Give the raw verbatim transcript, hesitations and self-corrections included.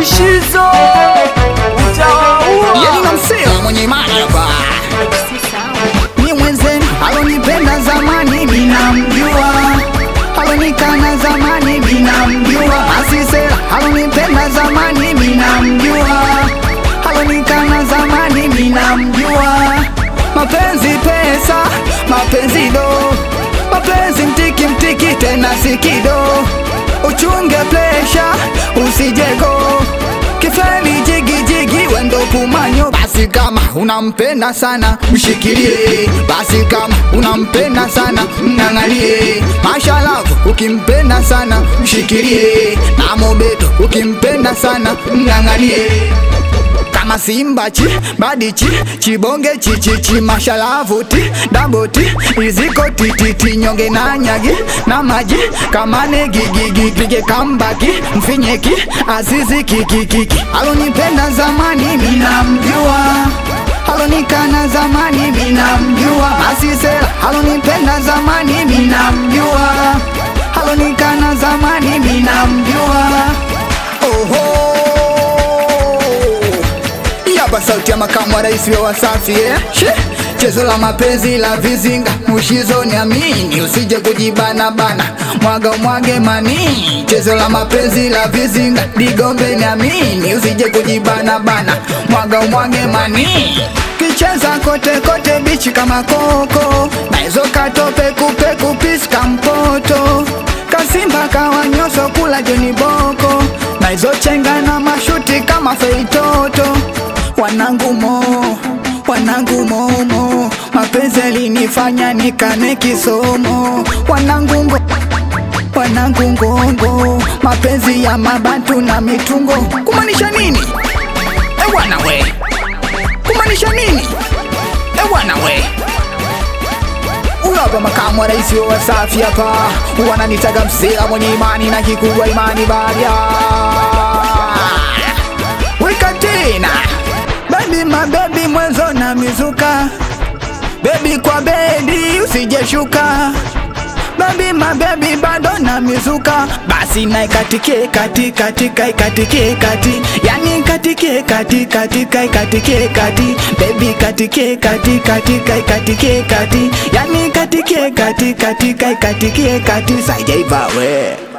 Mushizo utawaua. Yeni na msela mwenye imani hapa. Ni mwenzenu alonipenda zamani ninamjua, alonikana zamani ninamjua. Asisela alonipenda zamani ninamjua, alonikana zamani ninamjua. Mapenzi pesa, mapenzi do, mapenzi mtiki mtiki tena sikido. Uchunge plesha usijego, kifeli jigi jigi wendo pumanyo. Basi kama unampenda sana mshikilie, basi kama unampenda sana mnangalie. Mashalavu ukimpenda sana mshikilie, na mobeto ukimpenda sana mnangalie. Kama simba chi, badi chi, chibonge chi chi chi. Mashalavu ti, daboti, iziko ti ti ti. Nyonge na nyagi, na maji, kamane gigi gigi. Pige kambaki, mfinyeki, azizi kiki kiki. Alonipenda zamani ninamjua, alonikana zamani ninamjua. Asisela alonipenda zamani ninamjua, alonikana zamani ninamjua. Oho, hapa sauti ya makamu wa rais wa Wasafi eh? Chezo la mapenzi la vizinga, Mushizo niamini, usije kujibana bana, mwaga mwage mani. Chezo la mapenzi la vizinga, Digombe niamini, usije kujibana bana, mwaga mwage mani. Kicheza kote kote bichi kama koko, na hizo katope kupe kupiska mpoto. Kasimba kawa nyoso kula joni boko, na hizo chenga na mashuti kama feitoto. Wanangu mo, wanangu momo, mapenzi yalinifanya nikane kisomo. Wanangu ngo, wanangu ngongo, mapenzi ya mabantu na mitungo. Kumanisha nini? E wana we, kumanisha nini? E wana we. Uyo hapa makamu wa rais wa Wasafi hapa, wananitaga msela mwenye imani na kikubwa imani baria. Weka tena baby my baby mwenzo na mizuka, baby kwa bedi usijeshuka. Baby my baby bado na mizuka, basi na ikatike kati kati kai katike kati, yani katike kati kati kai katike kati. Baby katike kati kati kai katike kati, yani katike kati kati kai katike kati. Saijaiva we.